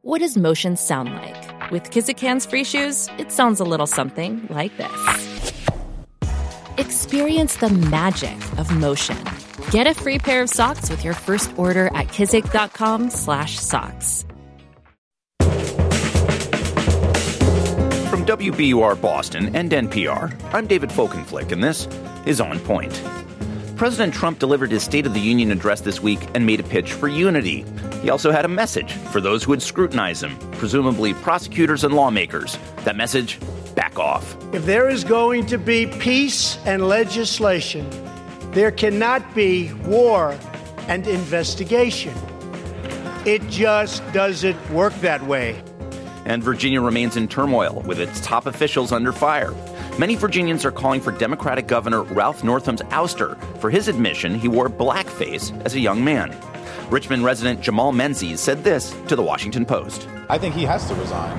What does motion sound like? With Kizik hands-free shoes, it sounds a little something like this. Experience the magic of motion. Get a free pair of socks with your first order at kizik.com/socks. From WBUR Boston and NPR, I'm David Folkenflik, and this is On Point. President Trump delivered his State of the Union address this week and made a pitch for unity. He also had a message for those who would scrutinize him, presumably prosecutors and lawmakers. That message, back off. If there is going to be peace and legislation, there cannot be war and investigation. It just doesn't work that way. And Virginia remains in turmoil, with its top officials under fire. Many Virginians are calling for Democratic Governor Ralph Northam's ouster for his admission he wore blackface as a young man. Richmond resident Jamal Menzies said this to the Washington Post. I think he has to resign.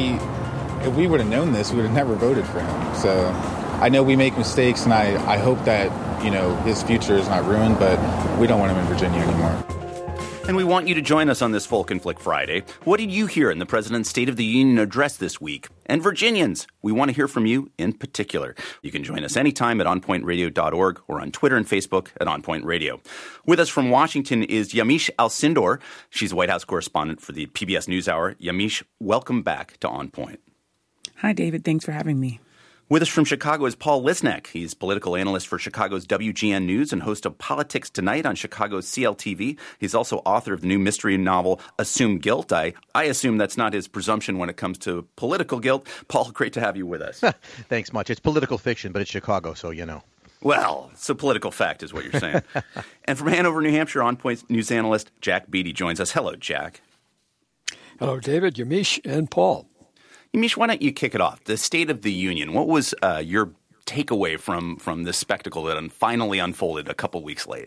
If we would have known this, we would have never voted for him. So I know we make mistakes, and I hope that, his future is not ruined, but we don't want him in Virginia anymore. And we want you to join us on this Folkenflik Friday. What did you hear in the President's State of the Union address this week? And Virginians, we want to hear from you in particular. You can join us anytime at onpointradio.org or on Twitter and Facebook at OnPoint Radio. With us from Washington is Yamiche Alcindor. She's a White House correspondent for the PBS NewsHour. Yamiche, welcome back to On Point. Hi, David. Thanks for having me. With us from Chicago is Paul Lisnek. He's political analyst for Chicago's WGN News and host of Politics Tonight on Chicago's CLTV. He's also author of the new mystery novel, Assume Guilt. I assume that's not his presumption when it comes to political guilt. Paul, great to have you with us. Thanks much. It's political fiction, but it's Chicago, so you know. Well, it's a political fact is what you're saying. And from Hanover, New Hampshire, On Point news analyst Jack Beatty joins us. Hello, Jack. Hello, David, Yamiche, and Paul. Yamiche, why don't you kick it off? The State of the Union. What was your takeaway from this spectacle that finally unfolded a couple weeks late?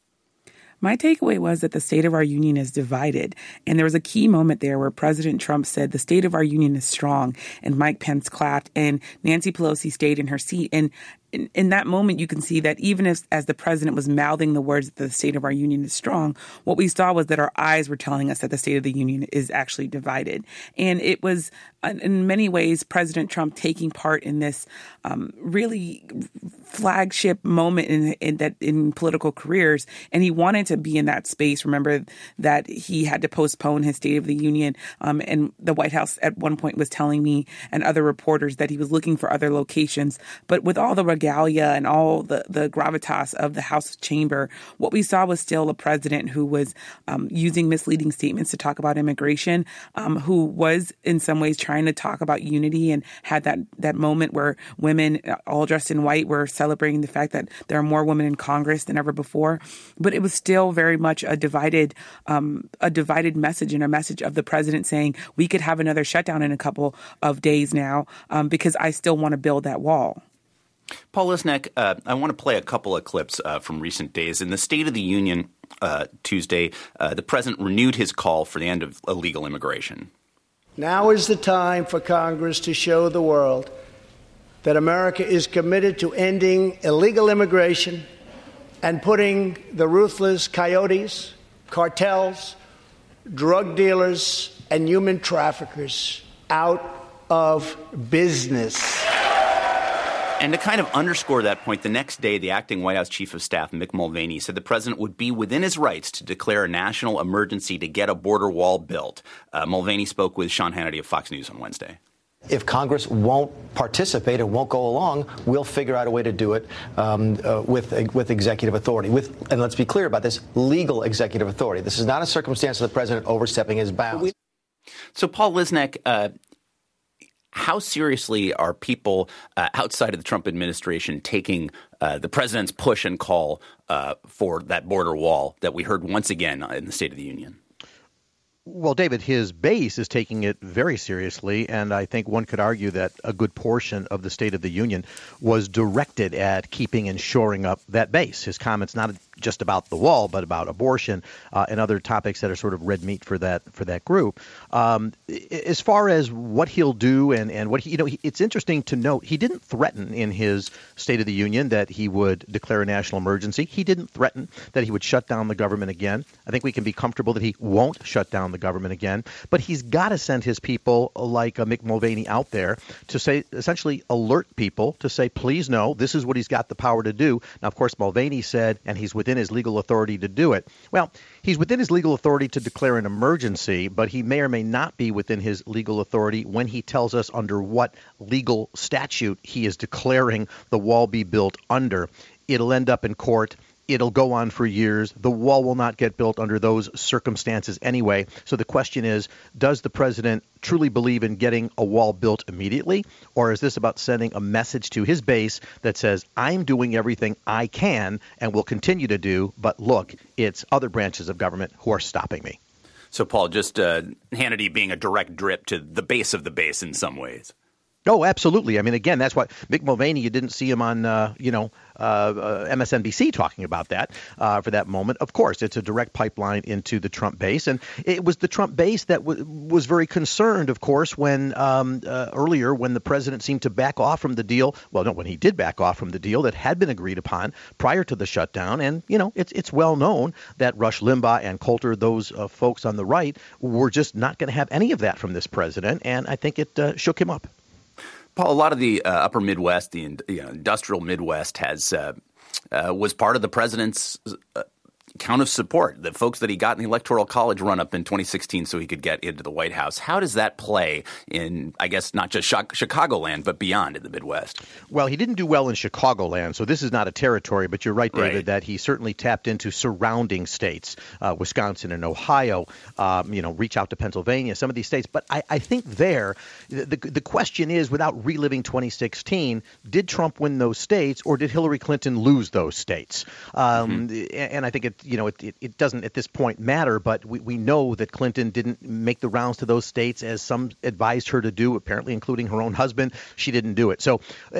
My takeaway was that the state of our union is divided. And there was a key moment there where President Trump said the state of our union is strong, and Mike Pence clapped, and Nancy Pelosi stayed in her seat. And in that moment, you can see that even as the president was mouthing the words that the state of our union is strong, what we saw was that our eyes were telling us that the state of the union is actually divided. And it was, in many ways, President Trump taking part in this really flagship moment in political careers. And he wanted to be in that space. Remember that he had to postpone his State of the Union. And the White House at one point was telling me and other reporters that he was looking for other locations. But with all the regalia and all the gravitas of the House chamber, what we saw was still a president who was using misleading statements to talk about immigration, who was in some ways trying to talk about unity and had that moment where women all dressed in white were celebrating the fact that there are more women in Congress than ever before. But it was still very much a divided message, and a message of the president saying we could have another shutdown in a couple of days now because I still want to build that wall. Paul Lisnek, I want to play a couple of clips from recent days. In the State of the Union Tuesday, the president renewed his call for the end of illegal immigration. Now is the time for Congress to show the world that America is committed to ending illegal immigration and putting the ruthless coyotes, cartels, drug dealers, and human traffickers out of business. And to kind of underscore that point, the next day, the acting White House Chief of Staff, Mick Mulvaney, said the president would be within his rights to declare a national emergency to get a border wall built. Mulvaney spoke with Sean Hannity of Fox News on Wednesday. If Congress won't participate and won't go along, we'll figure out a way to do it with executive authority. And let's be clear about this, legal executive authority. This is not a circumstance of the president overstepping his bounds. So, Paul Lisnek, how seriously are people outside of the Trump administration taking the president's push and call for that border wall that we heard once again in the State of the Union? Well, David, his base is taking it very seriously, and I think one could argue that a good portion of the State of the Union was directed at keeping and shoring up that base. His comments not just about the wall, but about abortion and other topics that are sort of red meat for that group. As far as what he'll do and what it's interesting to note, he didn't threaten in his State of the Union that he would declare a national emergency. He didn't threaten that he would shut down the government again. I think we can be comfortable that he won't shut down the government again. But he's got to send his people like Mick Mulvaney out there to say, essentially alert people to say, please no, this is what he's got the power to do. Now, of course, Mulvaney said, and he's within his legal authority to do it. Well, he's within his legal authority to declare an emergency, but he may or may not be within his legal authority when he tells us under what legal statute he is declaring the wall be built under. It'll end up in court. It'll go on for years. The wall will not get built under those circumstances anyway. So the question is, does the president truly believe in getting a wall built immediately? Or is this about sending a message to his base that says, I'm doing everything I can and will continue to do, but look, it's other branches of government who are stopping me? So, Paul, just Hannity being a direct drip to the base of the base in some ways. Oh, absolutely. I mean, again, that's why Mick Mulvaney, you didn't see him on, MSNBC talking about that for that moment. Of course, it's a direct pipeline into the Trump base. And it was the Trump base that was very concerned, of course, when earlier when the president seemed to back off from the deal. Well, no, when he did back off from the deal that had been agreed upon prior to the shutdown. And, it's well known that Rush Limbaugh and Coulter, those folks on the right, were just not going to have any of that from this president. And I think it shook him up. Paul, a lot of the upper Midwest, the industrial Midwest, was part of the president's count of support, the folks that he got in the Electoral College run-up in 2016 so he could get into the White House. How does that play in, I guess, not just Chicagoland, but beyond in the Midwest? Well, he didn't do well in Chicagoland, so this is not a territory, but you're right, David, that he certainly tapped into surrounding states, Wisconsin and Ohio, reach out to Pennsylvania, some of these states. But I think the question is, without reliving 2016, did Trump win those states or did Hillary Clinton lose those states? And I think it doesn't at this point matter, but we know that Clinton didn't make the rounds to those states as some advised her to do, apparently including her own husband. She didn't do it. So,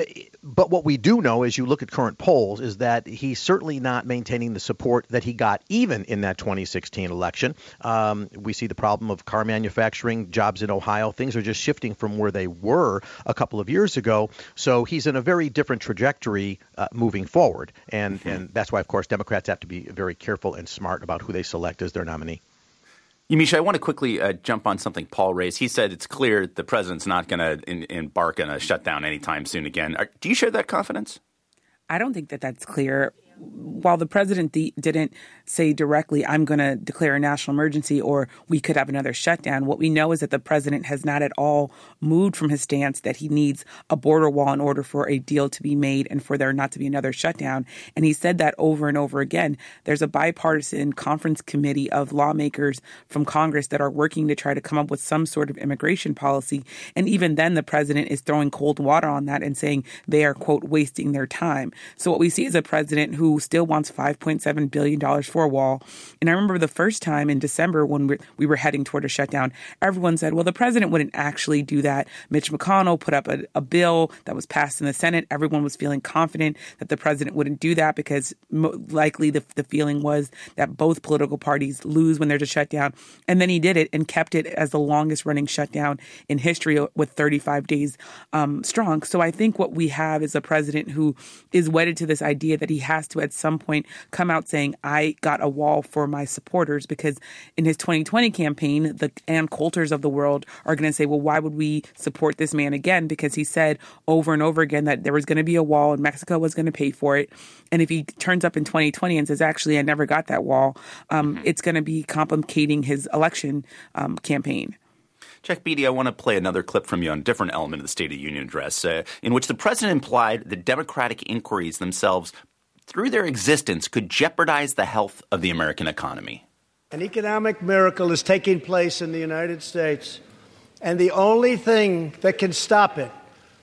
but what we do know as you look at current polls is that he's certainly not maintaining the support that he got even in that 2016 election. We see the problem of car manufacturing, jobs in Ohio. Things are just shifting from where they were a couple of years ago. So he's in a very different trajectory moving forward. And that's why, of course, Democrats have to be very careful and smart about who they select as their nominee. Yamisha, I want to quickly jump on something Paul raised. He said it's clear the president's not going to embark on a shutdown anytime soon again. Do you share that confidence? I don't think that that's clear. While the president didn't say directly, I'm going to declare a national emergency or we could have another shutdown, what we know is that the president has not at all moved from his stance that he needs a border wall in order for a deal to be made and for there not to be another shutdown. And he said that over and over again. There's a bipartisan conference committee of lawmakers from Congress that are working to try to come up with some sort of immigration policy. And even then, the president is throwing cold water on that and saying they are, quote, wasting their time. So what we see is a president who still wants $5.7 billion for a wall. And I remember the first time in December when we were heading toward a shutdown, everyone said, well, the president wouldn't actually do that. Mitch McConnell put up a bill that was passed in the Senate. Everyone was feeling confident that the president wouldn't do that because likely the feeling was that both political parties lose when there's a shutdown. And then he did it and kept it as the longest running shutdown in history with 35 days strong. So I think what we have is a president who is wedded to this idea that he has to at some point come out saying, I got a wall for my supporters, because in his 2020 campaign, the Ann Coulters of the world are going to say, well, why would we support this man again? Because he said over and over again that there was going to be a wall and Mexico was going to pay for it. And if he turns up in 2020 and says, actually, I never got that wall, it's going to be complicating his election campaign. Jack Beatty, I want to play another clip from you on a different element of the State of the Union address, in which the president implied the Democratic inquiries themselves, through their existence, could jeopardize the health of the American economy. An economic miracle is taking place in the United States, and the only thing that can stop it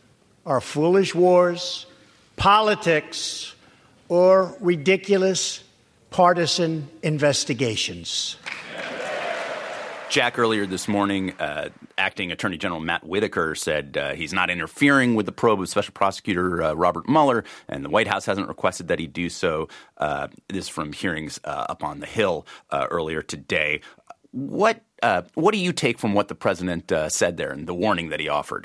are foolish wars, politics, or ridiculous partisan investigations. Jack, earlier this morning, Acting Attorney General Matt Whitaker said he's not interfering with the probe of Special Prosecutor Robert Mueller, and the White House hasn't requested that he do so. This is from hearings up on the Hill earlier today. What do you take from what the president said there and the warning that he offered?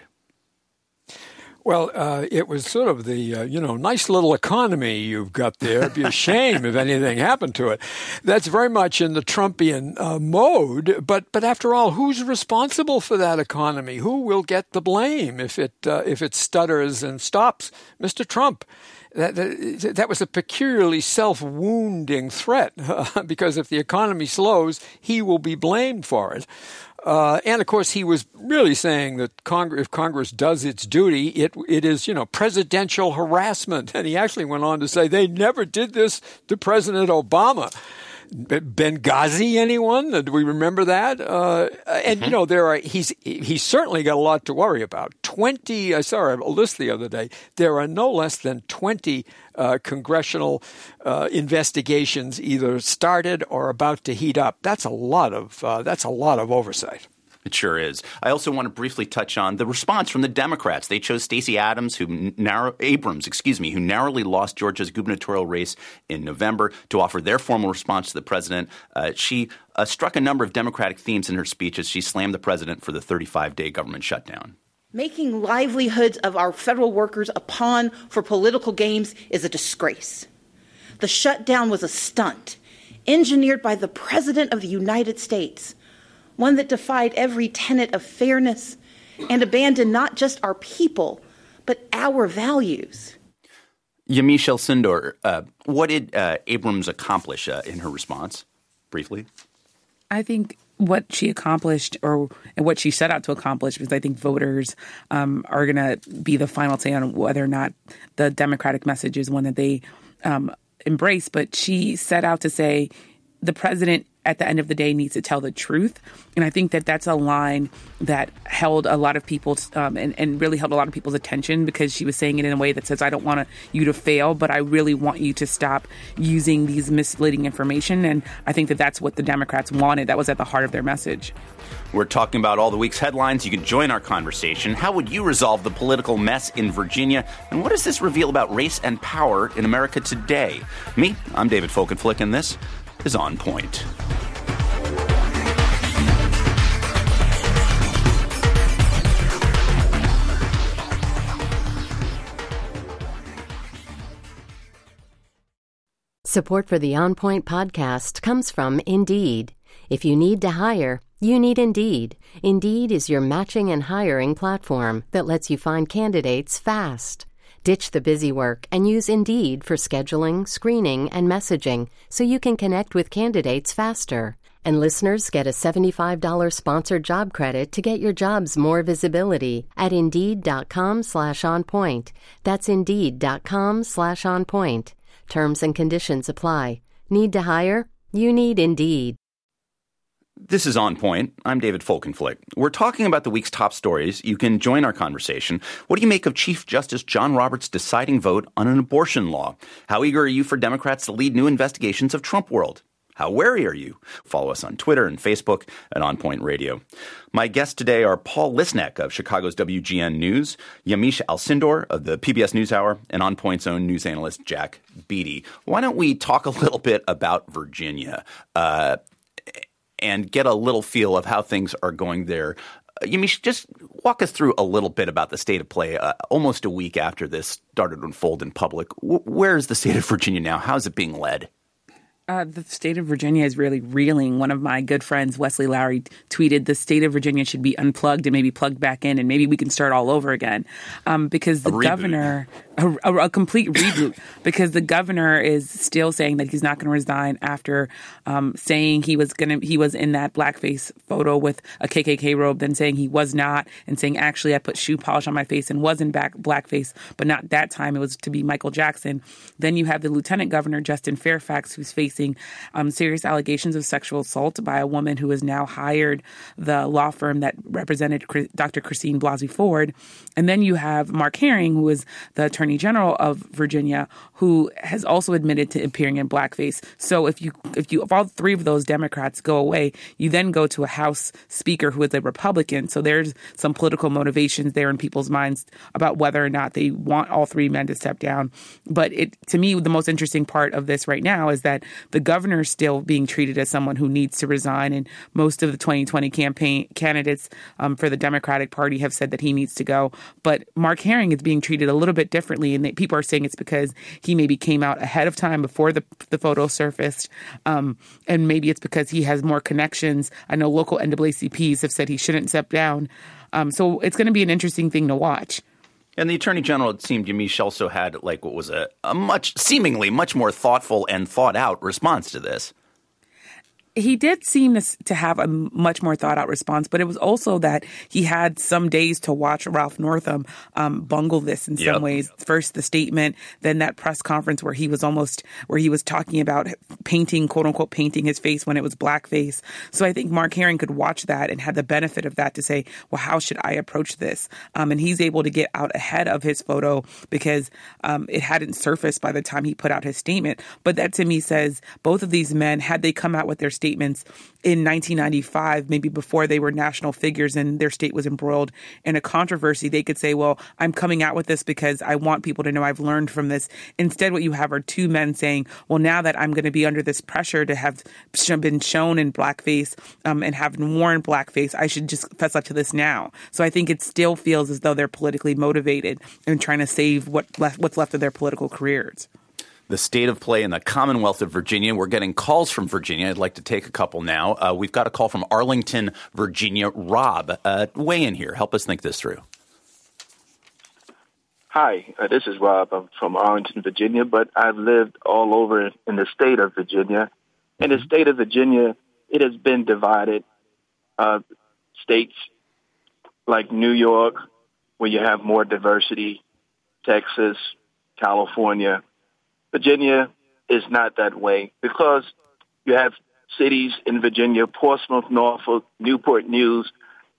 Well, it was sort of the, nice little economy you've got there. It'd be a shame if anything happened to it. That's very much in the Trumpian mode. But after all, who's responsible for that economy? Who will get the blame if it stutters and stops? Mr. Trump. That was a peculiarly self-wounding threat because if the economy slows, he will be blamed for it. And, of course, he was really saying that if Congress does its duty, it is, presidential harassment. And he actually went on to say they never did this to President Obama. Benghazi, anyone? Do we remember that? And, he's certainly got a lot to worry about. I saw a list the other day. There are no less than 20 congressional investigations either started or about to heat up. That's a lot of oversight. It sure is. I also want to briefly touch on the response from the Democrats. They chose Stacey Abrams, who narrowly lost Georgia's gubernatorial race in November, to offer their formal response to the president. She struck a number of Democratic themes in her speech as she slammed the president for the 35-day government shutdown. Making livelihoods of our federal workers a pawn for political games is a disgrace. The shutdown was a stunt engineered by the President of the United States, one that defied every tenet of fairness and abandoned not just our people, but our values. Yamiche Alcindor, what did Abrams accomplish in her response, briefly? I think what she accomplished and what she set out to accomplish, because I think voters are going to be the final say on whether or not the Democratic message is one that they embrace. But she set out to say the president at the end of the day needs to tell the truth. And I think that that's a line that held a lot of people's and really held a lot of people's attention, because she was saying it in a way that says, I don't want you to fail, but I really want you to stop using these misleading information. And I think that that's what the Democrats wanted. That was at the heart of their message. We're talking about all the week's headlines. You can join our conversation. How would you resolve the political mess in Virginia? And what does this reveal about race and power in America today? I'm David Folkenflik, and this is On Point. Support for the On Point podcast comes from Indeed. If you need to hire, you need Indeed. Indeed is your matching and hiring platform that lets you find candidates fast. Ditch the busy work and use Indeed for scheduling, screening, and messaging so you can connect with candidates faster. And listeners get a $75 sponsored job credit to get your jobs more visibility at Indeed.com/onpoint. That's Indeed.com/onpoint. Terms and conditions apply. Need to hire? You need Indeed. This is On Point. I'm David Folkenflik. We're talking about the week's top stories. You can join our conversation. What do you make of Chief Justice John Roberts' deciding vote on an abortion law? How eager are you for Democrats to lead new investigations of Trump world? How wary are you? Follow us on Twitter and Facebook at On Point Radio. My guests today are Paul Lisnek of Chicago's WGN News, Yamiche Alcindor of the PBS NewsHour, and On Point's own news analyst Jack Beatty. Why don't we talk a little bit about Virginia and get a little feel of how things are going there. Yamiche, just walk us through a little bit about the state of play almost a week after this started to unfold in public. Where is the state of Virginia now? How is it being led? The state of Virginia is really reeling. One of my good friends, Wesley Lowery, tweeted the state of Virginia should be unplugged and maybe plugged back in, and maybe we can start all over again. Because the governor, a complete reboot, because the governor is still saying that he's not going to resign after saying he was in that blackface photo with a KKK robe, then saying he was not, and saying actually I put shoe polish on my face and was in blackface, but not that time. It was to be Michael Jackson. Then you have the Lieutenant Governor, Justin Fairfax, who's facing serious allegations of sexual assault by a woman who has now hired the law firm that represented Dr. Christine Blasey Ford. And then you have Mark Herring, who is the Attorney Attorney General of Virginia, who has also admitted to appearing in blackface. So if all three of those Democrats go away, you then go to a House Speaker who is a Republican. So there's some political motivations there in people's minds about whether or not they want all three men to step down. But to me, the most interesting part of this right now is that the governor is still being treated as someone who needs to resign. And most of the 2020 campaign candidates for the Democratic Party have said that he needs to go. But Mark Herring is being treated a little bit differently. And people are saying it's because he maybe came out ahead of time before the photo surfaced. And maybe it's because he has more connections. I know local NAACPs have said he shouldn't step down. So it's going to be an interesting thing to watch. And the Attorney General, it seemed, Yamiche, also had what was a seemingly much more thoughtful and thought out response to this. He did seem to have a much more thought-out response, but it was also that he had some days to watch Ralph Northam bungle this in some ways. First, the statement, then that press conference where he was talking about painting, quote-unquote, painting his face when it was blackface. So I think Mark Herring could watch that and had the benefit of that to say, well, how should I approach this? And he's able to get out ahead of his photo because it hadn't surfaced by the time he put out his statement. But that to me says both of these men, had they come out with their statements in 1995, maybe before they were national figures and their state was embroiled in a controversy, they could say, well, I'm coming out with this because I want people to know I've learned from this. Instead, what you have are two men saying, well, now that I'm going to be under this pressure to have been shown in blackface and have worn blackface, I should just fess up to this now. So I think it still feels as though they're politically motivated and trying to save what's left of their political careers. The state of play in the Commonwealth of Virginia. We're getting calls from Virginia. I'd like to take a couple now. We've got a call from Arlington, Virginia. Rob, weigh in here. Help us think this through. Hi, this is Rob. I'm from Arlington, Virginia, but I've lived all over in the state of Virginia. In the state of Virginia, it has been divided. States like New York, where you have more diversity, Texas, California. Virginia is not that way because you have cities in Virginia, Portsmouth, Norfolk, Newport News,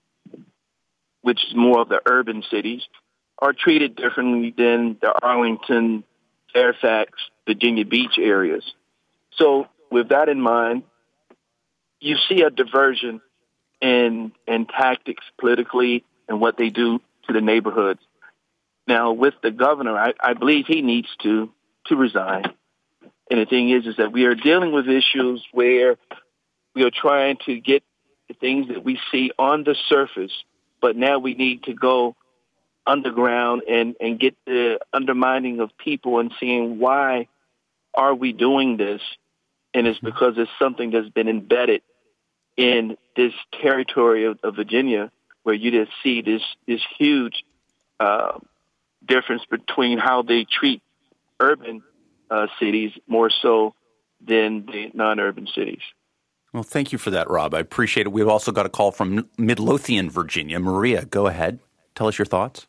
which is more of the urban cities, are treated differently than the Arlington, Fairfax, Virginia Beach areas. So with that in mind, you see a diversion in tactics politically and what they do to the neighborhoods. Now, with the governor, I believe he needs to resign. And the thing is that we are dealing with issues where we are trying to get the things that we see on the surface, but now we need to go underground and get the undermining of people and seeing why are we doing this. And it's because it's something that's been embedded in this territory of Virginia, where you just see this huge difference between how they treat urban cities more so than the non-urban cities. Well, thank you for that, Rob. I appreciate it. We've also got a call from Midlothian, Virginia. Maria, go ahead. Tell us your thoughts.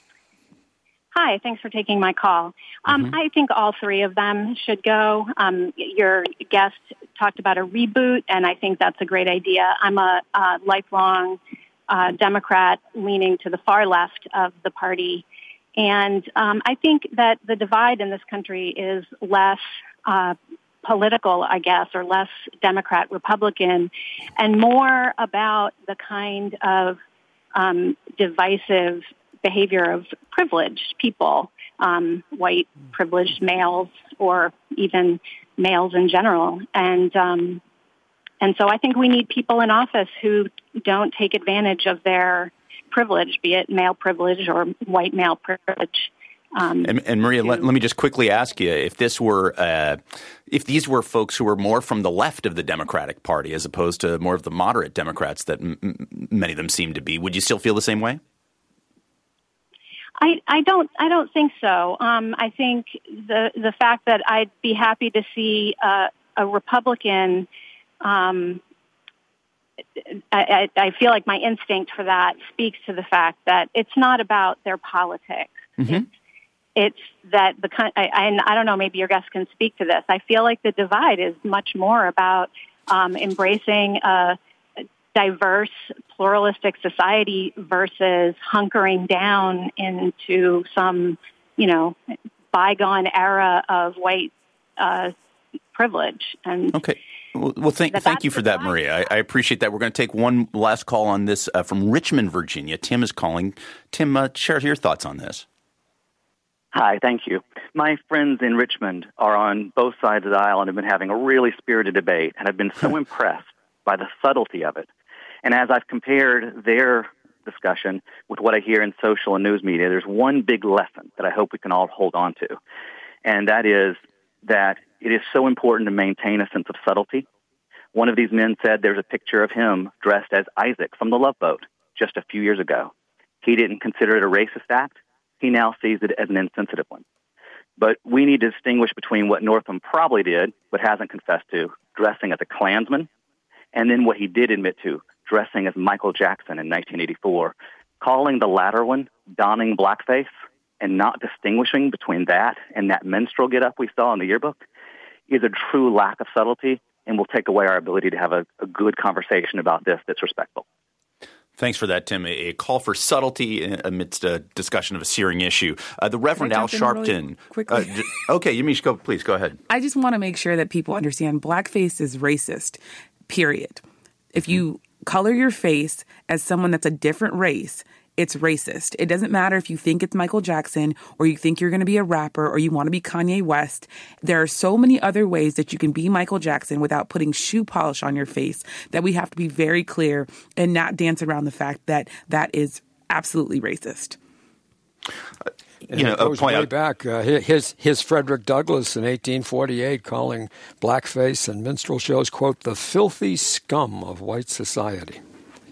Hi, thanks for taking my call. I think all three of them should go. Your guest talked about a reboot, and I think that's a great idea. I'm a lifelong Democrat leaning to the far left of the party. And I think that the divide in this country is less political, I guess, or less Democrat-Republican, and more about the kind of divisive behavior of privileged people, white privileged males, or even males in general. And so I think we need people in office who don't take advantage of their privilege, be it male privilege or white male privilege. And Maria, let me just quickly ask you, if these were folks who were more from the left of the Democratic Party as opposed to more of the moderate Democrats that many of them seem to be, would you still feel the same way? I don't think so. I think the fact that I'd be happy to see a Republican. I feel like my instinct for that speaks to the fact that it's not about their politics. Mm-hmm. It's that and I don't know, maybe your guest can speak to this. I feel like the divide is much more about embracing a diverse, pluralistic society versus hunkering down into some bygone era of white privilege. And okay. Well, thank you for that, Maria. I appreciate that. We're going to take one last call on this from Richmond, Virginia. Tim is calling. Tim, share your thoughts on this. Hi, thank you. My friends in Richmond are on both sides of the aisle and have been having a really spirited debate, and I've been so impressed by the subtlety of it. And as I've compared their discussion with what I hear in social and news media, there's one big lesson that I hope we can all hold on to, and that is that it is so important to maintain a sense of subtlety. One of these men said there's a picture of him dressed as Isaac from The Love Boat just a few years ago. He didn't consider it a racist act. He now sees it as an insensitive one. But we need to distinguish between what Northam probably did, but hasn't confessed to, dressing as a Klansman, and then what he did admit to, dressing as Michael Jackson in 1984, calling the latter one donning blackface and not distinguishing between that and that minstrel get-up we saw in the yearbook is a true lack of subtlety and will take away our ability to have a good conversation about this that's respectful. Thanks for that, Tim. A call for subtlety amidst a discussion of a searing issue. The Reverend Al Sharpton. Really quickly? Okay, Yamiche, please go ahead. I just want to make sure that people understand blackface is racist, period. If you color your face as someone that's a different race, it's racist. It doesn't matter if you think it's Michael Jackson or you think you're going to be a rapper or you want to be Kanye West. There are so many other ways that you can be Michael Jackson without putting shoe polish on your face that we have to be very clear and not dance around the fact that that is absolutely racist. It goes way back. His Frederick Douglass in 1848 calling blackface and minstrel shows, quote, the filthy scum of white society.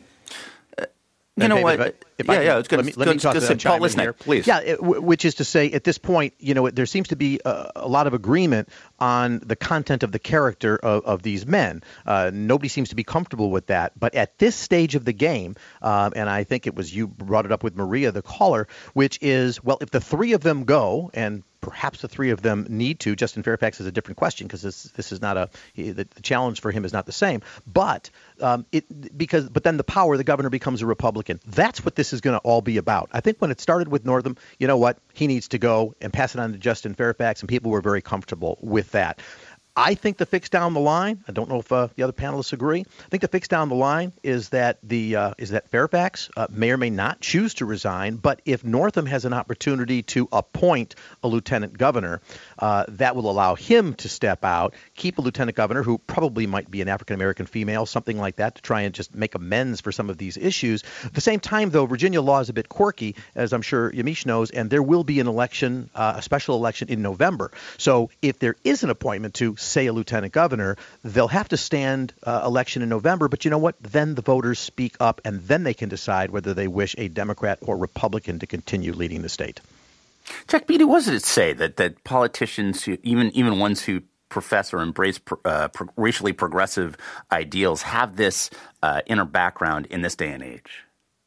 You know what? Let me talk to Paul Lisnek, please. Yeah, which is to say, at this point, there seems to be a lot of agreement on the content of the character of these men. Nobody seems to be comfortable with that. But at this stage of the game, and I think it was you brought it up with Maria, the caller, which is, well, if the three of them go, and perhaps the three of them need to. Justin Fairfax is a different question because this is not the challenge for him is not the same. But then the power of the governor becomes a Republican. That's what this is going to all be about. I think when it started with Northam, you know what? He needs to go and pass it on to Justin Fairfax, and people were very comfortable with that. I think the fix down the line, I don't know if the other panelists agree, I think the fix down the line is that Fairfax may or may not choose to resign, but if Northam has an opportunity to appoint a lieutenant governor, that will allow him to step out, keep a lieutenant governor who probably might be an African-American female, something like that, to try and just make amends for some of these issues. At the same time, though, Virginia law is a bit quirky, as I'm sure Yamiche knows, and there will be an election, a special election in November. So if there is an appointment to say a lieutenant governor, they'll have to stand election in November. But you know what? Then the voters speak up, and then they can decide whether they wish a Democrat or Republican to continue leading the state. Jack Beatty, what does it say that politicians, who, even ones who profess or embrace racially progressive ideals, have this inner background in this day and age?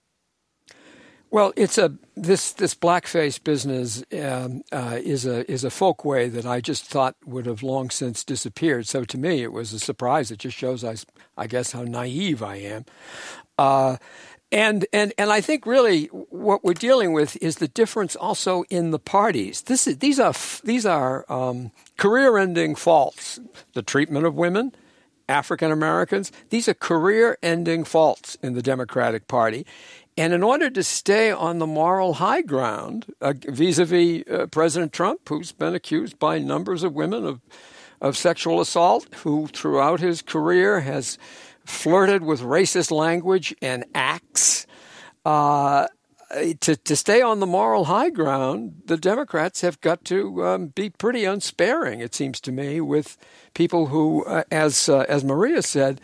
Well, it's this blackface business is a folk way that I just thought would have long since disappeared. So to me, it was a surprise. It just shows, I guess, how naive I am. And I think really what we're dealing with is the difference also in the parties. These are career-ending faults. The treatment of women, African Americans, these are career-ending faults in the Democratic Party. And in order to stay on the moral high ground vis-a-vis President Trump, who's been accused by numbers of women of sexual assault, who throughout his career has flirted with racist language and acts, to stay on the moral high ground, the Democrats have got to be pretty unsparing, it seems to me, with people who, as Maria said,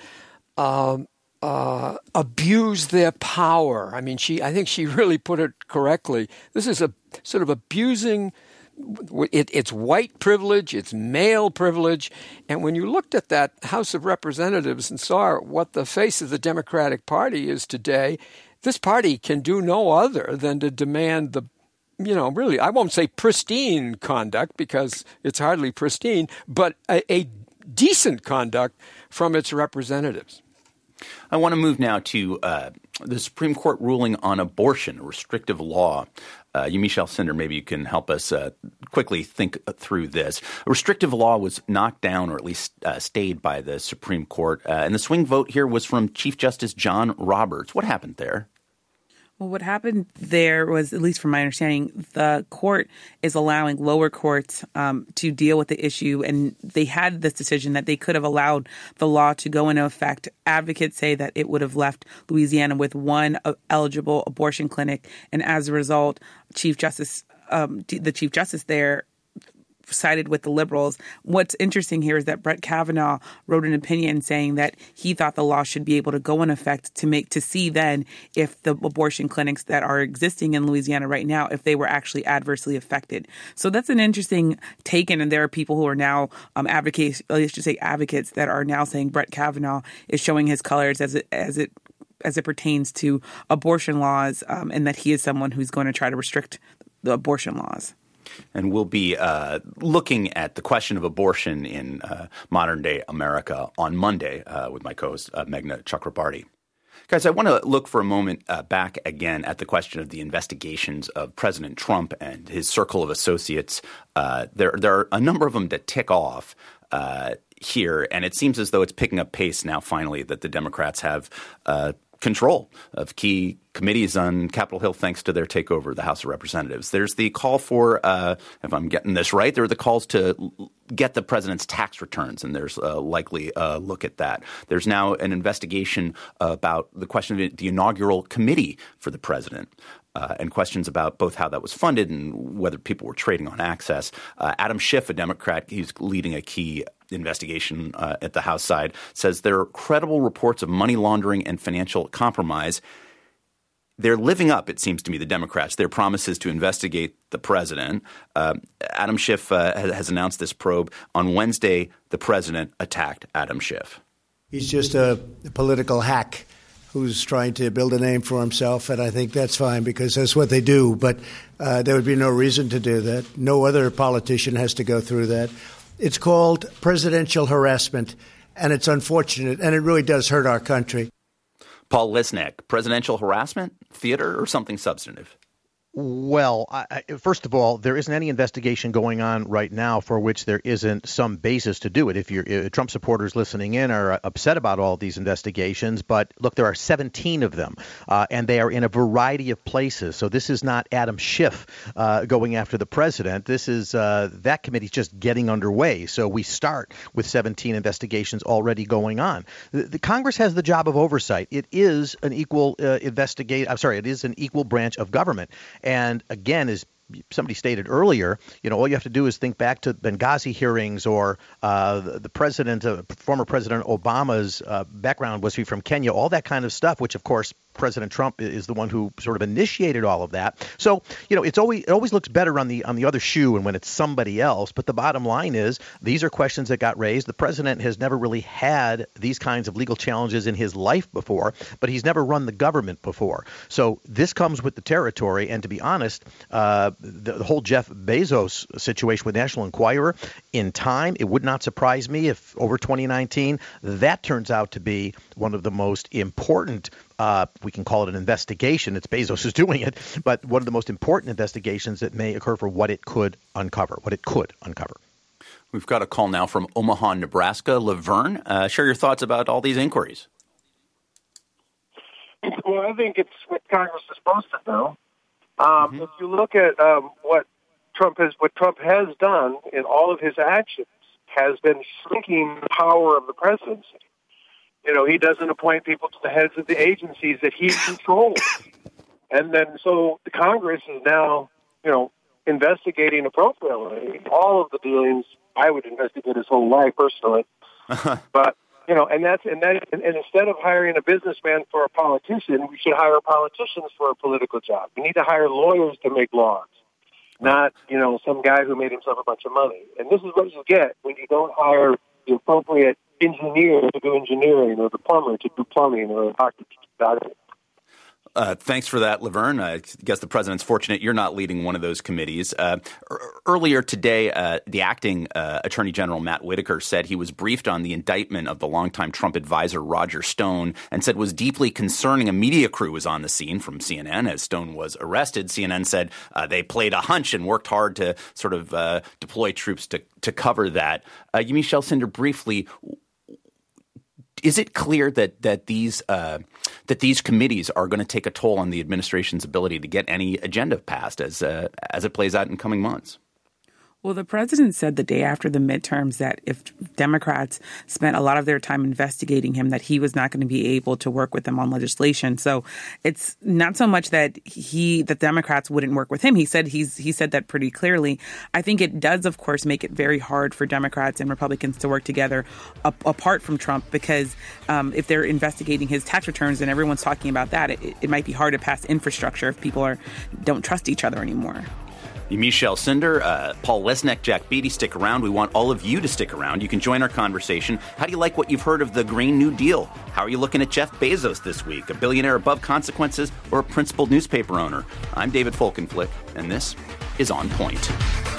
abuse their power. I mean, I think she really put it correctly. This is a sort of abusing. It's white privilege, it's male privilege, and when you looked at that House of Representatives and saw what the face of the Democratic Party is today, this party can do no other than to demand really, I won't say pristine conduct because it's hardly pristine, but a decent conduct from its representatives. I want to move now to the Supreme Court ruling on abortion, a restrictive law. Michelle Cinder, maybe you can help us quickly think through this. A restrictive law was knocked down, or at least stayed by the Supreme Court. And the swing vote here was from Chief Justice John Roberts. What happened there? Well, what happened there was, at least from my understanding, the court is allowing lower courts to deal with the issue. And they had this decision that they could have allowed the law to go into effect. Advocates say that it would have left Louisiana with one eligible abortion clinic. And as a result, the Chief Justice there sided with the liberals. What's interesting here is that Brett Kavanaugh wrote an opinion saying that he thought the law should be able to go in effect to see then if the abortion clinics that are existing in Louisiana right now, if they were actually adversely affected. So that's an interesting take, and there are people who are now advocates that are now saying Brett Kavanaugh is showing his colors as it pertains to abortion laws, and that he is someone who's going to try to restrict the abortion laws. And we'll be looking at the question of abortion in modern-day America on Monday with my co-host, Meghna Chakrabarty. Guys, I want to look for a moment back again at the question of the investigations of President Trump and his circle of associates. There are a number of them to tick off here, and it seems as though it's picking up pace now finally that the Democrats have control of key committees on Capitol Hill thanks to their takeover of the House of Representatives. There's the call for, if I'm getting this right, there are the calls to get the president's tax returns, and there's likely a look at that. There's now an investigation about the question of the inaugural committee for the president. And questions about both how that was funded and whether people were trading on access. Adam Schiff, a Democrat, he's leading a key investigation at the House side, says there are credible reports of money laundering and financial compromise. They're living up, it seems to me, the Democrats, their promises to investigate the president. Adam Schiff has announced this probe. On Wednesday, the president attacked Adam Schiff. He's just a political hack who's trying to build a name for himself, and I think that's fine because that's what they do. But there would be no reason to do that. No other politician has to go through that. It's called presidential harassment, and it's unfortunate, and it really does hurt our country. Paul Lisnek, presidential harassment, theater, or something substantive? Well, first of all, there isn't any investigation going on right now for which there isn't some basis to do it. If Trump supporters listening in are upset about all these investigations, but look, there are 17 of them, and they are in a variety of places. So this is not Adam Schiff going after the president. This is that committee's just getting underway. So we start with 17 investigations already going on. The Congress has the job of oversight. It is an equal it is an equal branch of government. And again, as somebody stated earlier, all you have to do is think back to Benghazi hearings or the former President Obama's background. Was he from Kenya? All that kind of stuff, which, of course, President Trump is the one who sort of initiated all of that. So, it always looks better on the other shoe and when it's somebody else. But the bottom line is these are questions that got raised. The president has never really had these kinds of legal challenges in his life before, but he's never run the government before. So this comes with the territory. And to be honest, the whole Jeff Bezos situation with National Enquirer, in time, it would not surprise me if over 2019, that turns out to be one of the most important we can call it an investigation. It's Bezos who's doing it, but one of the most important investigations that may occur for what it could uncover. We've got a call now from Omaha, Nebraska. Laverne, share your thoughts about all these inquiries. Well, I think it's what Congress is supposed to do. If you look at what Trump has done in all of his actions, has been shrinking the power of the presidency. He doesn't appoint people to the heads of the agencies that he controls. And then so the Congress is now, investigating appropriately all of the dealings. I would investigate his whole life personally. But, and instead of hiring a businessman for a politician, we should hire politicians for a political job. We need to hire lawyers to make laws, not, some guy who made himself a bunch of money. And this is what you get when you don't hire the appropriate engineer to do engineering, or the plumber to do plumbing, or a doctor to do doctor. Thanks for that, Laverne. I guess the president's fortunate you're not leading one of those committees. Earlier today, the acting Attorney General Matt Whitaker said he was briefed on the indictment of the longtime Trump advisor Roger Stone and said was deeply concerning. A media crew was on the scene from CNN as Stone was arrested. CNN said they played a hunch and worked hard to sort of deploy troops to cover that. Yamiche Alcindor, briefly, is it clear that these committees are going to take a toll on the administration's ability to get any agenda passed as it plays out in coming months? Well, the president said the day after the midterms that if Democrats spent a lot of their time investigating him, that he was not going to be able to work with them on legislation. So it's not so much that the Democrats wouldn't work with him. He said that pretty clearly. I think it does, of course, make it very hard for Democrats and Republicans to work together apart from Trump, because if they're investigating his tax returns and everyone's talking about that, it might be hard to pass infrastructure if people don't trust each other anymore. Yamiche Alcindor, Paul Lesniak, Jack Beatty, stick around. We want all of you to stick around. You can join our conversation. How do you like what you've heard of the Green New Deal? How are you looking at Jeff Bezos this week? A billionaire above consequences or a principled newspaper owner? I'm David Folkenflik, and this is On Point.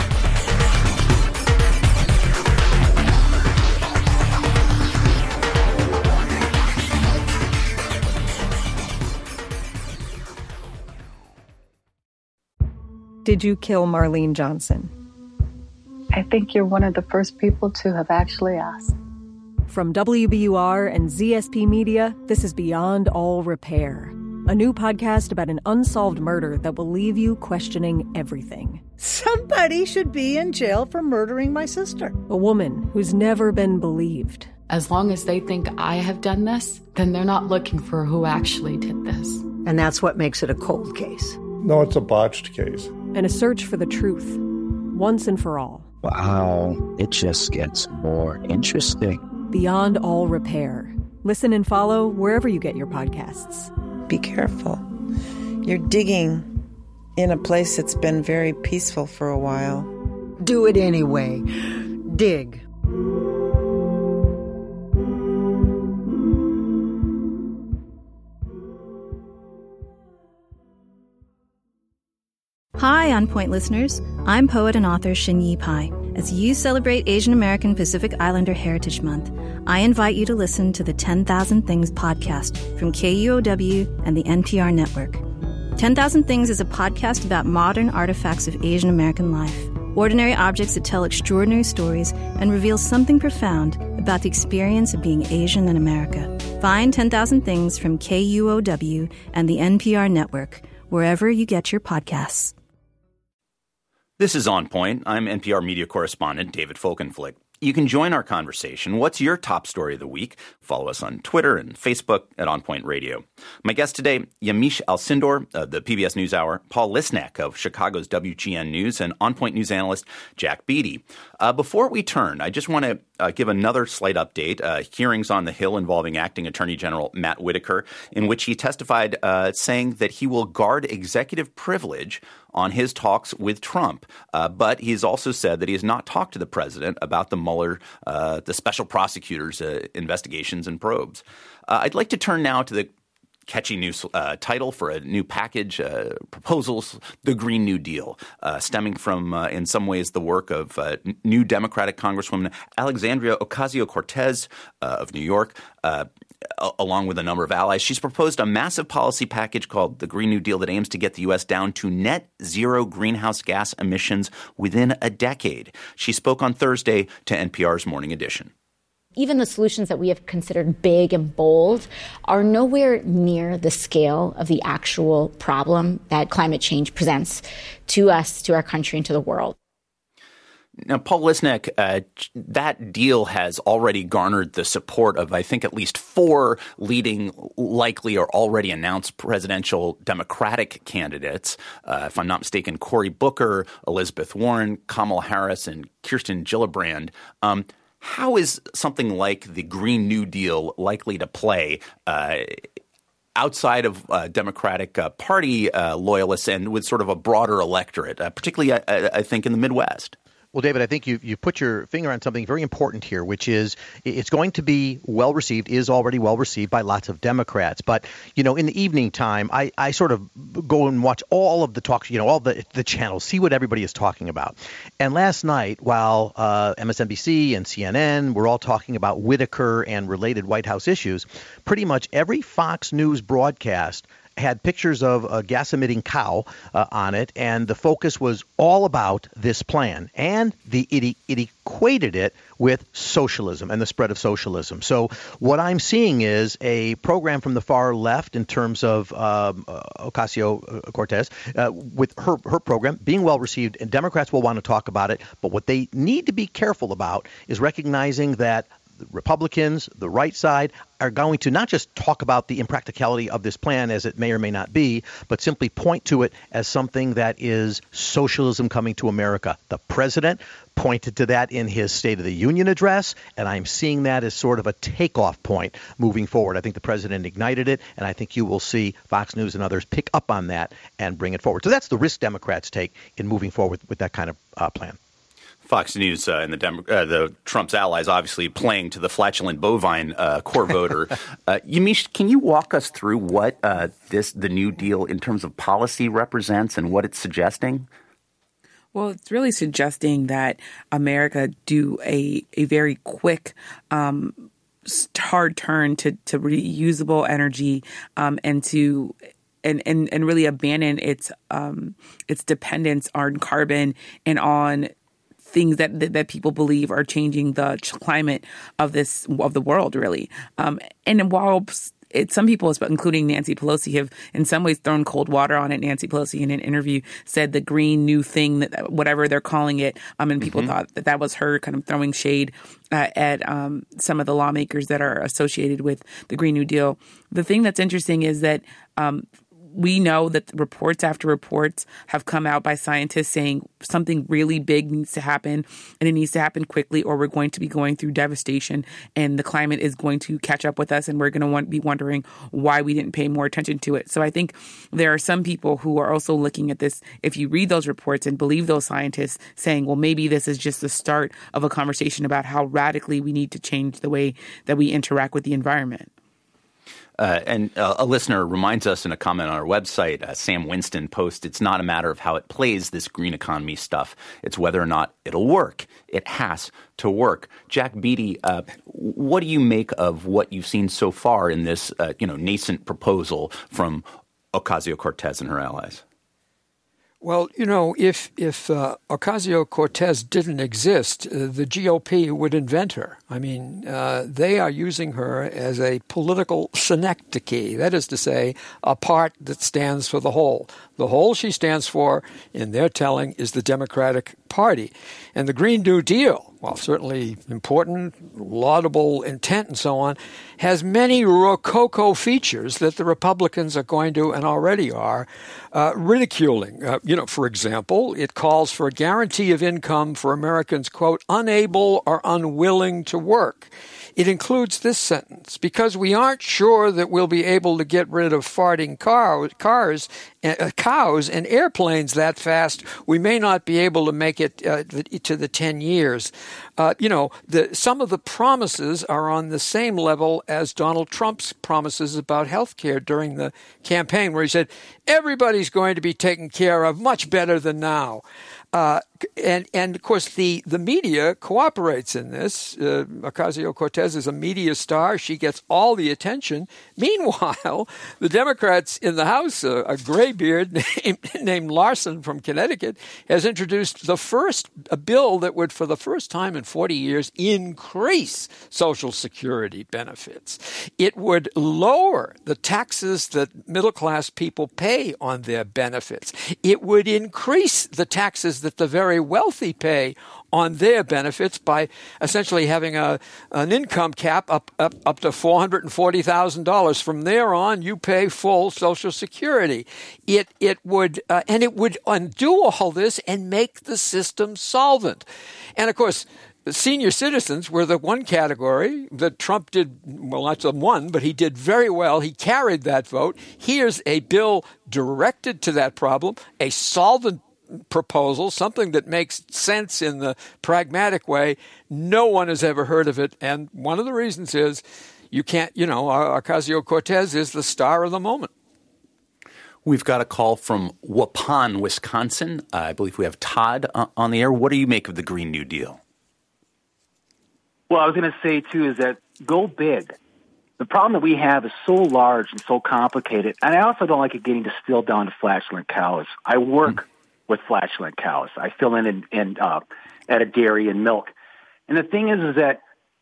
Did you kill Marlene Johnson? I think you're one of the first people to have actually asked. From WBUR and ZSP Media, this is Beyond All Repair, a new podcast about an unsolved murder that will leave you questioning everything. Somebody should be in jail for murdering my sister. A woman who's never been believed. As long as they think I have done this, then they're not looking for who actually did this. And that's what makes it a cold case. No, it's a botched case. And a search for the truth, once and for all. Wow, it just gets more interesting. Beyond All Repair. Listen and follow wherever you get your podcasts. Be careful. You're digging in a place that's been very peaceful for a while. Do it anyway. Dig. Hi, On Point listeners. I'm poet and author Xinyi Pai. As you celebrate Asian American Pacific Islander Heritage Month, I invite you to listen to the 10,000 Things podcast from KUOW and the NPR network. 10,000 Things is a podcast about modern artifacts of Asian American life, ordinary objects that tell extraordinary stories and reveal something profound about the experience of being Asian in America. Find 10,000 Things from KUOW and the NPR network, wherever you get your podcasts. This is On Point. I'm NPR media correspondent David Folkenflik. You can join our conversation. What's your top story of the week? Follow us on Twitter and Facebook at On Point Radio. My guest today, Yamiche Alcindor of the PBS NewsHour, Paul Lesniak of Chicago's WGN News, and On Point news analyst Jack Beatty. Before we turn, I just want to give another slight update. Hearings on the Hill involving Acting Attorney General Matt Whitaker, in which he testified saying that he will guard executive privilege on his talks with Trump. But he's also said that he has not talked to the president about the Mueller, the special prosecutor's investigations and probes. I'd like to turn now to the catchy new title for a new package, proposals, the Green New Deal, stemming from, in some ways, the work of new Democratic Congresswoman Alexandria Ocasio-Cortez of New York, along with a number of allies. She's proposed a massive policy package called the Green New Deal that aims to get the U.S. down to net zero greenhouse gas emissions within a decade. She spoke on Thursday to NPR's Morning Edition. Even the solutions that we have considered big and bold are nowhere near the scale of the actual problem that climate change presents to us, to our country, and to the world. Now, Paul Lesniak, that deal has already garnered the support of, I think, at least 4 leading, likely or already announced presidential Democratic candidates. If I'm not mistaken, Cory Booker, Elizabeth Warren, Kamala Harris, and Kirsten Gillibrand. How is something like the Green New Deal likely to play outside of Democratic Party loyalists and with sort of a broader electorate, particularly, I think, in the Midwest? Well, David, I think you put your finger on something very important here, which is it's going to be well received, is already well received by lots of Democrats. But, in the evening time, I sort of go and watch all of the talks, all the channels, see what everybody is talking about. And last night, while MSNBC and CNN were all talking about Whitaker and related White House issues, pretty much every Fox News broadcast had pictures of a gas-emitting cow on it, and the focus was all about this plan, and it equated it with socialism and the spread of socialism. So what I'm seeing is a program from the far left in terms of Ocasio-Cortez with her program being well received, and Democrats will want to talk about it. But what they need to be careful about is recognizing that the Republicans, the right side, are going to not just talk about the impracticality of this plan as it may or may not be, but simply point to it as something that is socialism coming to America. The president pointed to that in his State of the Union address, and I'm seeing that as sort of a takeoff point moving forward. I think the president ignited it, and I think you will see Fox News and others pick up on that and bring it forward. So that's the risk Democrats take in moving forward with that kind of plan. Fox News and the Trump's allies obviously playing to the flatulent bovine core voter. Yamiche, can you walk us through what the New Deal in terms of policy represents and what it's suggesting? Well, it's really suggesting that America do a very quick hard turn to reusable energy and to and really abandon its dependence on carbon and on things that people believe are changing the climate of the world, really. And while some people, including Nancy Pelosi, have in some ways thrown cold water on it. Nancy Pelosi, in an interview, said the green new thing, that whatever they're calling it, and people thought that was her kind of throwing shade at some of the lawmakers that are associated with the Green New Deal. The thing that's interesting is that we know that reports after reports have come out by scientists saying something really big needs to happen, and it needs to happen quickly, or we're going to be going through devastation, and the climate is going to catch up with us, and we're going to be wondering why we didn't pay more attention to it. So I think there are some people who are also looking at this, if you read those reports and believe those scientists, saying, well, maybe this is just the start of a conversation about how radically we need to change the way that we interact with the environment. And a listener reminds us in a comment on our website, Sam Winston posts, it's not a matter of how it plays, this green economy stuff. It's whether or not it'll work. It has to work. Jack Beatty, what do you make of what you've seen so far in this nascent proposal from Ocasio-Cortez and her allies? Well, if Ocasio-Cortez didn't exist, the GOP would invent her. I mean, they are using her as a political synecdoche, that is to say, a part that stands for the whole. The whole she stands for, in their telling, is the Democratic Party. And the Green New Deal, while certainly important, laudable intent and so on, has many rococo features that the Republicans are going to, and already are, ridiculing. For example, it calls for a guarantee of income for Americans, quote, unable or unwilling to work. It includes this sentence: because we aren't sure that we'll be able to get rid of farting cows and airplanes that fast, we may not be able to make it to the 10 years. Some of the promises are on the same level as Donald Trump's promises about health care during the campaign, where he said, everybody's going to be taken care of much better than now. And of course, the media cooperates in this. Ocasio-Cortez is a media star. She gets all the attention. Meanwhile, the Democrats in the House, a graybeard named Larson from Connecticut, has introduced a bill that would, for the first time in 40 years, increase Social Security benefits. It would lower the taxes that middle-class people pay on their benefits. It would increase the taxes that the very wealthy pay on their benefits by essentially having an income cap up to $440,000. From there on, you pay full Social Security. It would undo all this and make the system solvent. And of course, the senior citizens were the one category that Trump did, well, not the one, but he did very well. He carried that vote. Here's a bill directed to that problem, a solvent proposal, something that makes sense in the pragmatic way. No one has ever heard of it. And one of the reasons is you can't, Ocasio-Cortez is the star of the moment. We've got a call from Waupun, Wisconsin. I believe we have Todd on the air. What do you make of the Green New Deal? Well, I was going to say, too, is that go big. The problem that we have is so large and so complicated, and I also don't like it getting distilled down to flatulent cows. I work with flatulent cows. I fill in at a dairy and milk. And the thing is that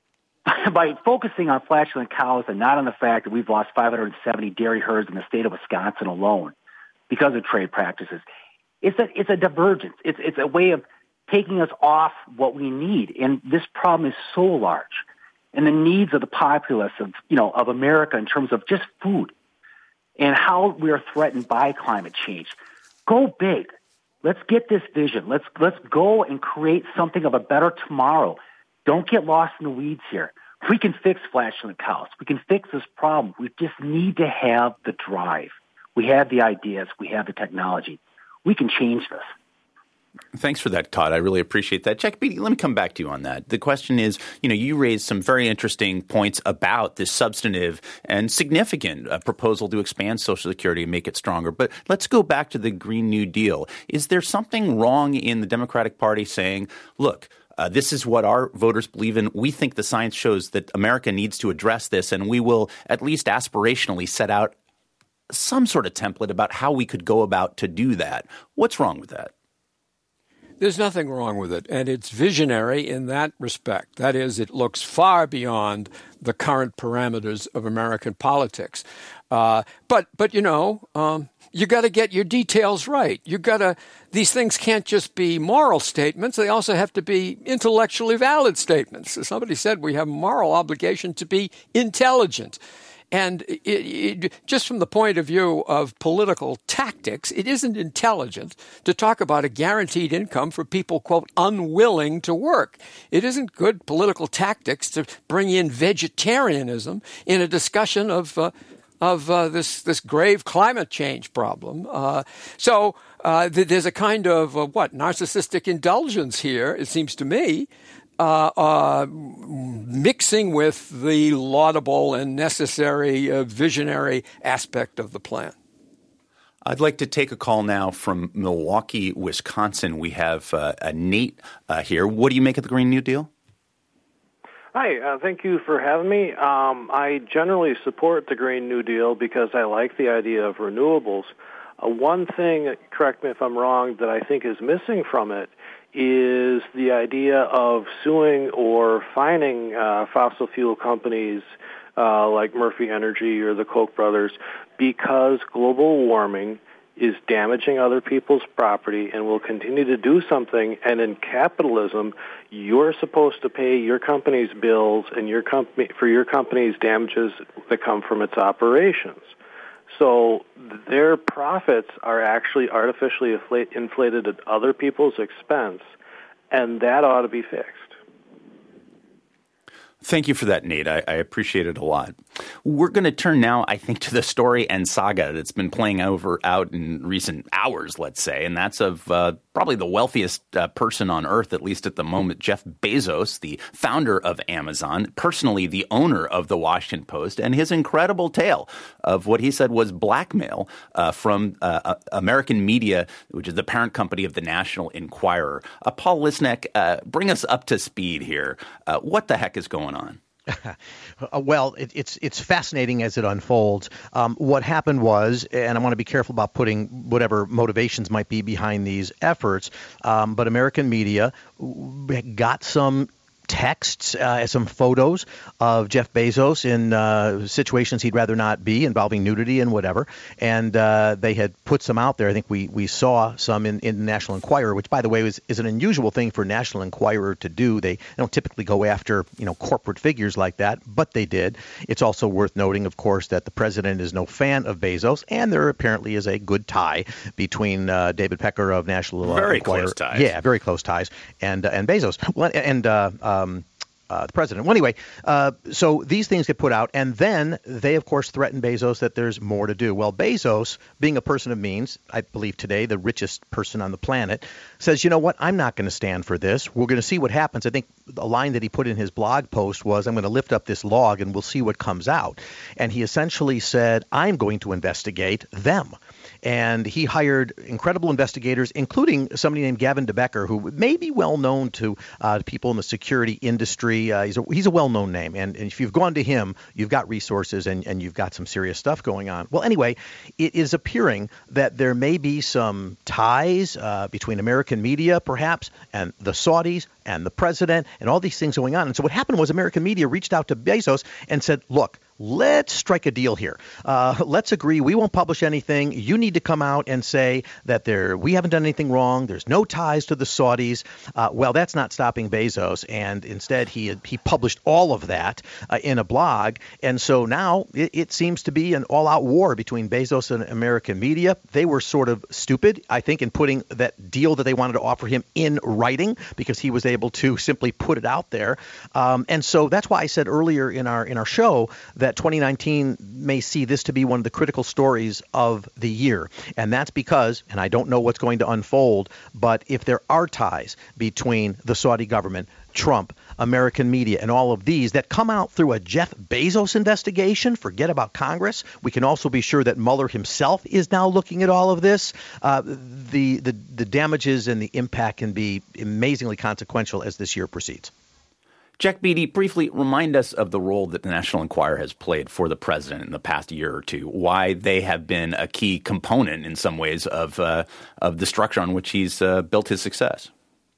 by focusing on flatulent cows and not on the fact that we've lost 570 dairy herds in the state of Wisconsin alone because of trade practices, it's a divergence. It's a way of taking us off what we need. And this problem is so large. And the needs of the populace of America in terms of just food and how we are threatened by climate change. Go big. Let's get this vision. Let's go and create something of a better tomorrow. Don't get lost in the weeds here. We can fix flatulent cows. We can fix this problem. We just need to have the drive. We have the ideas. We have the technology. We can change this. Thanks for that, Todd. I really appreciate that. Jack Beatty, let me come back to you on that. The question is, you raised some very interesting points about this substantive and significant proposal to expand Social Security and make it stronger. But let's go back to the Green New Deal. Is there something wrong in the Democratic Party saying, look, this is what our voters believe in. We think the science shows that America needs to address this, and we will at least aspirationally set out some sort of template about how we could go about to do that. What's wrong with that? There's nothing wrong with it, and it's visionary in that respect. That is, it looks far beyond the current parameters of American politics. But you got to get your details right. These things can't just be moral statements. They also have to be intellectually valid statements. As somebody said, we have a moral obligation to be intelligent. And just from the point of view of political tactics, it isn't intelligent to talk about a guaranteed income for people, quote, unwilling to work. It isn't good political tactics to bring in vegetarianism in a discussion of this grave climate change problem. So there's a kind of narcissistic indulgence here, it seems to me, mixing with the laudable and necessary visionary aspect of the plan. I'd like to take a call now from Milwaukee, Wisconsin. We have Nate here. What do you make of the Green New Deal? Hi, thank you for having me. I generally support the Green New Deal because I like the idea of renewables. One thing, correct me if I'm wrong, that I think is missing from it is the idea of suing or fining fossil fuel companies like Murphy Energy or the Koch brothers because global warming is damaging other people's property and will continue to do something. And in capitalism, you're supposed to pay your company's bills and for your company's damages that come from its operations. So their profits are actually artificially inflated at other people's expense, and that ought to be fixed. Thank you for that, Nate. I appreciate it a lot. We're going to turn now, I think, to the story and saga that's been playing out in recent hours, let's say, and that's of probably the wealthiest person on earth, at least at the moment, Jeff Bezos, the founder of Amazon, personally the owner of the Washington Post, and his incredible tale of what he said was blackmail from American media, which is the parent company of the National Enquirer. Paul Lisnek, bring us up to speed here. What the heck is going on? Well, it's fascinating as it unfolds. What happened was, and I want to be careful about putting whatever motivations might be behind these efforts, but American media got some texts, some photos of Jeff Bezos in situations he'd rather not be, involving nudity and whatever. And they had put some out there. I think we saw some in the National Enquirer, which, by the way, is an unusual thing for National Enquirer to do. They don't typically go after corporate figures like that, but they did. It's also worth noting, of course, that the president is no fan of Bezos, and there apparently is a good tie between David Pecker of National Enquirer. Very close ties. Yeah, very close ties, and Bezos. Well, and the president. Well, anyway, so these things get put out, and then they, of course, threaten Bezos that there's more to do. Well, Bezos, being a person of means, I believe today the richest person on the planet, says, you know what, I'm not going to stand for this. We're going to see what happens. I think a line that he put in his blog post was, I'm going to lift up this log and we'll see what comes out. And he essentially said, I'm going to investigate them. And he hired incredible investigators, including somebody named Gavin DeBecker, who may be well known to people in the security industry. He's a well-known name. And if you've gone to him, you've got resources and you've got some serious stuff going on. Well, anyway, it is appearing that there may be some ties between American media, perhaps, and the Saudis and the president and all these things going on. And so what happened was American media reached out to Bezos and said, look, let's strike a deal here. Let's agree. We won't publish anything. You need to come out and say that we haven't done anything wrong. There's no ties to the Saudis. Well, that's not stopping Bezos. And instead, he published all of that in a blog. And so now it seems to be an all-out war between Bezos and American media. They were sort of stupid, I think, in putting that deal that they wanted to offer him in writing because he was able to simply put it out there. And so that's why I said earlier in our show that 2019 may see this to be one of the critical stories of the year. And that's because, and I don't know what's going to unfold, but if there are ties between the Saudi government, Trump, American media, and all of these that come out through a Jeff Bezos investigation, forget about Congress. We can also be sure that Mueller himself is now looking at all of this. The damages and the impact can be amazingly consequential as this year proceeds. Jack Beatty, briefly remind us of the role that the National Enquirer has played for the president in the past year or two, why they have been a key component in some ways of the structure on which he's built his success.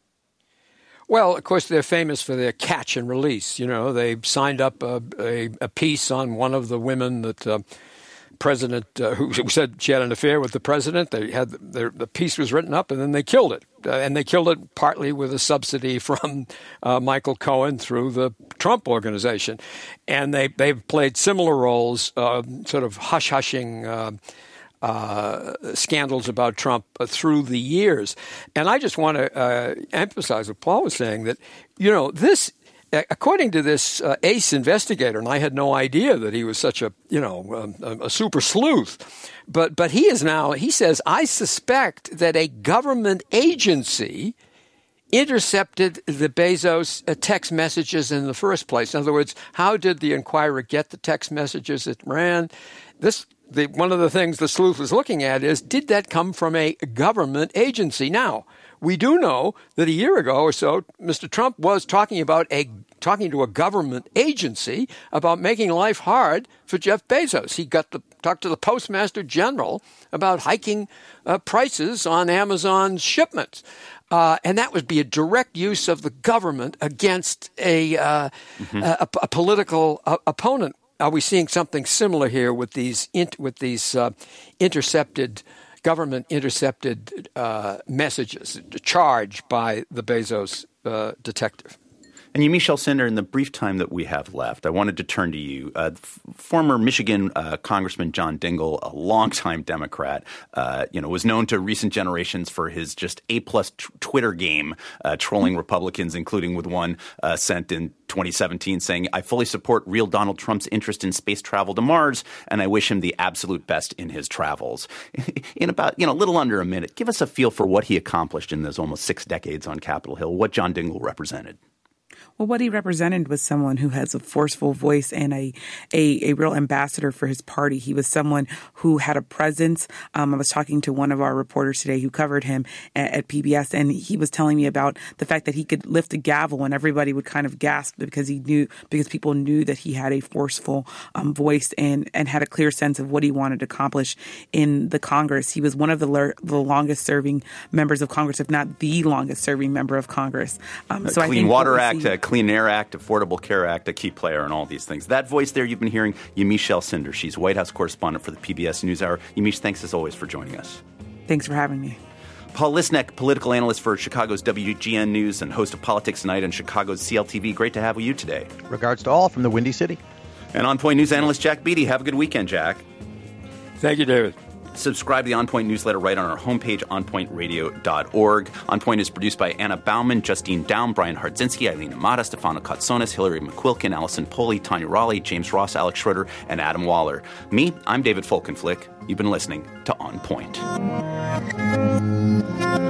Well, of course, they're famous for their catch and release. You know, they signed up a piece on one of the women that president who said she had an affair with the president. They had the piece was written up, and then they killed it. And they killed it partly with a subsidy from Michael Cohen through the Trump organization. And they've played similar roles, sort of hush-hushing scandals about Trump through the years. And I just want to emphasize what Paul was saying, that, you know, this, according to this ace investigator, and I had no idea that he was such a super sleuth, but he is now, he says, I suspect that a government agency intercepted the Bezos text messages in the first place. In other words, how did the Enquirer get the text messages it ran? One of the things the sleuth was looking at is, did that come from a government agency? Now, we do know that a year ago or so, Mr. Trump was talking to a government agency about making life hard for Jeff Bezos. He talked to the Postmaster General about hiking prices on Amazon's shipments. And that would be a direct use of the government against a political opponent. Are we seeing something similar here with these government intercepted messages charged by the Bezos detective? And Yamiche Alcindor, in the brief time that we have left, I wanted to turn to you. Former Michigan Congressman John Dingell, a longtime Democrat, was known to recent generations for his just A-plus Twitter game, trolling Republicans, including with one sent in 2017 saying, I fully support real Donald Trump's interest in space travel to Mars, and I wish him the absolute best in his travels. In about, a little under a minute, give us a feel for what he accomplished in those almost 6 decades on Capitol Hill, what John Dingell represented. Well, what he represented was someone who has a forceful voice and a real ambassador for his party. He was someone who had a presence. I was talking to one of our reporters today who covered him at PBS, and he was telling me about the fact that he could lift a gavel and everybody would kind of gasp because people knew that he had a forceful voice and had a clear sense of what he wanted to accomplish in the Congress. He was one of the longest serving members of Congress, if not the longest serving member of Congress. So Clean Water Act, Clean Air Act, Affordable Care Act, a key player in all these things. That voice there you've been hearing, Yamiche Alcindor. She's White House correspondent for the PBS NewsHour. Yamiche, thanks as always for joining us. Thanks for having me. Paul Lisnek, political analyst for Chicago's WGN News and host of Politics Tonight on Chicago's CLTV. Great to have with you today. Regards to all from the Windy City. And On Point News analyst Jack Beatty. Have a good weekend, Jack. Thank you, David. Subscribe to the On Point newsletter right on our homepage, onpointradio.org. On Point is produced by Anna Bauman, Justine Down, Brian Hardzinski, Eileen Amata, Stefano Katsonis, Hillary McQuilkin, Allison Poley, Tanya Raleigh, James Ross, Alex Schroeder, and Adam Waller. Me, I'm David Folkenflik. You've been listening to On Point.